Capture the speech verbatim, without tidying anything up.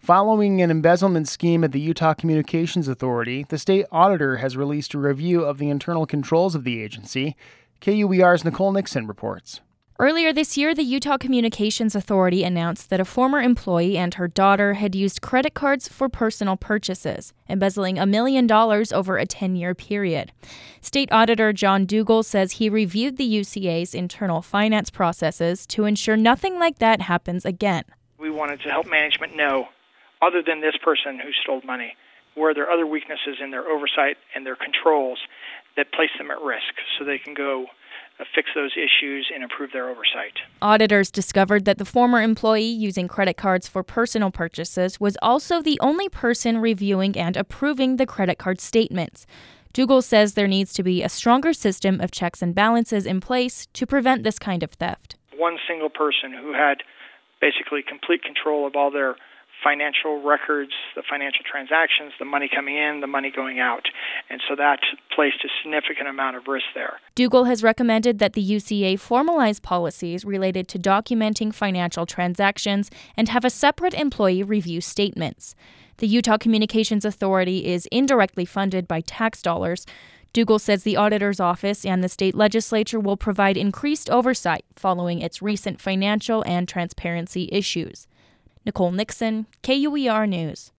Following an embezzlement scheme at the Utah Communications Authority, the state auditor has released a review of the internal controls of the agency. K U E R's Nicole Nixon reports. Earlier this year, the Utah Communications Authority announced that a former employee and her daughter had used credit cards for personal purchases, embezzling a million dollars over a ten-year period. State Auditor John Dougal says he reviewed the U C A's internal finance processes to ensure nothing like that happens again. We wanted to help management know, other than this person who stole money, were there other weaknesses in their oversight and their controls that place them at risk so they can go uh, fix those issues and improve their oversight. Auditors discovered that the former employee using credit cards for personal purchases was also the only person reviewing and approving the credit card statements. Dougal says there needs to be a stronger system of checks and balances in place to prevent this kind of theft. One single person who had basically complete control of all their financial records, the financial transactions, the money coming in, the money going out. And so that placed a significant amount of risk there. Dougal has recommended that the U C A formalize policies related to documenting financial transactions and have a separate employee review statements. The Utah Communications Authority is indirectly funded by tax dollars. Dougal says the auditor's office and the state legislature will provide increased oversight following its recent financial and transparency issues. Nicole Nixon, K U E R News.